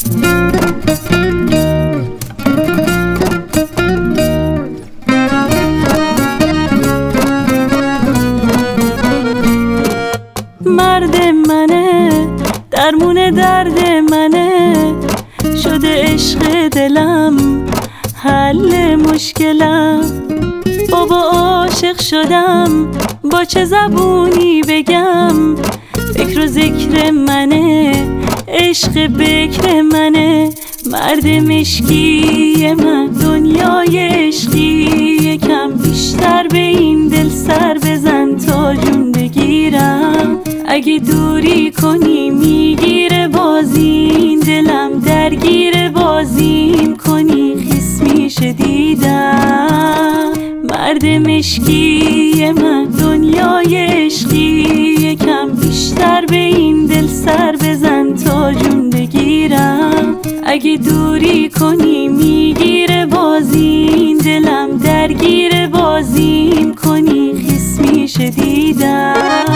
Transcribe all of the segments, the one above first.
مرد منه، درمون درد منه، شده عشق دلم حل مشکلم. بابا عاشق شدم، با چه زبونی بگم؟ فکر و ذکر منه، عشق بکر منه. مرد مشکی من، دنیای عشقی یکم بیشتر به این دل سر بزن تا جون بگیرم. اگه دوری کنی میگیره بازیم، دلم درگیر بازیم کنی خیس میشه دیدم. مرد مشکی من، دنیای عشقی یکم بیشتر به این دل سر بزن تا جون بگیرم. اگه دوری کنی میگیره بازیم، دلم درگیر بازیم کنی خیس میشه دیدم.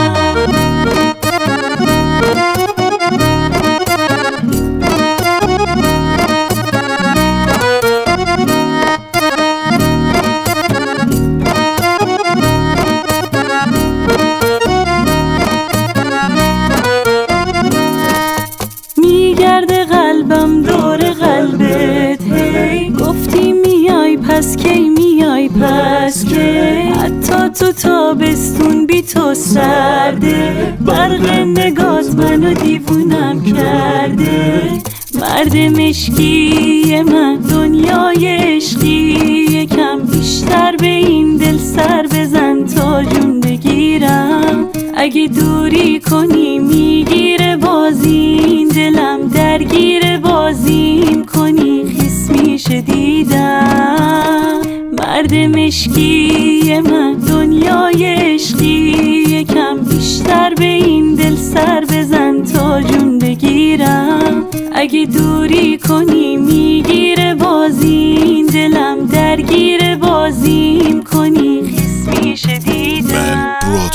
میگرده قلبم دور قلبت، هی گفتی میای پس کی میای پس کی؟ حتی تو تابستون بی تو سرده، برق نگات منو دیوونم کرده. مرد مشکی من، دنیای عشقی یکم بیشتر به این دل سر بزن تا جون بگیرم. اگه دوری کنی میگیره بازیم، دلم درگیر بازیم کنی خیس میشه دیدم. مرد مشکی من، دنیای عشقی یکم بیشتر به این دل سر بزن تا جون بگیرم. اگه دوری کنی میگیره بازیم، دلم درگیر بازیم کنی خیس میشه دیدم.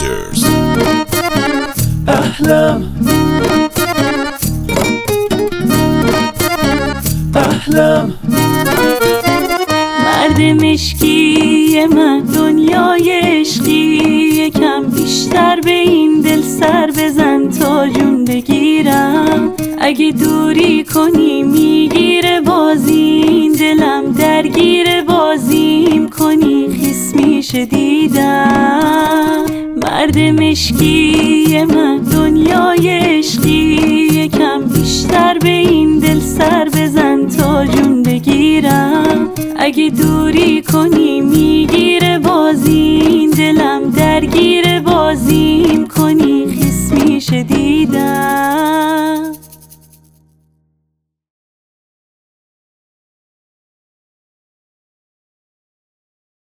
أحلام أحلام. مرد مشکی من، دنیای عشقی یکم بیشتر به این دل سر بزن تا جون بگیرم. اگه دوری کنی میگیره بازیم، دلم درگیر بازیم کنی خیس میشه دیدم. مرد مشکی من، دنیای عشقی یکم بیشتر به این دل سر بزن تا جون بگیرم. اگه دوری کنی میگیره بازیم، دلم درگیر بازیم کنی